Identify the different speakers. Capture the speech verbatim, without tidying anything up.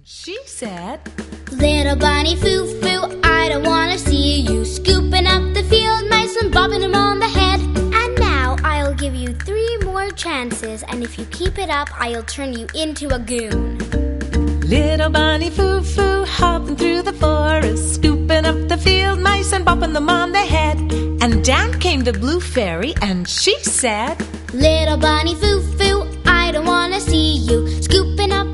Speaker 1: She said,
Speaker 2: Little bunny foo-foo, I don't want to see you scooping up the field mice and bopping them on the head. And now I'll give you three more chances, and if you keep it up, I'll turn you into a goon.
Speaker 1: Little bunny foo-foo, hopping through the forest, scooping up the field mice and bopping them on the head. And down came the blue fairy, and she said,
Speaker 2: Little bunny foo-foo, I don't want to see you scooping up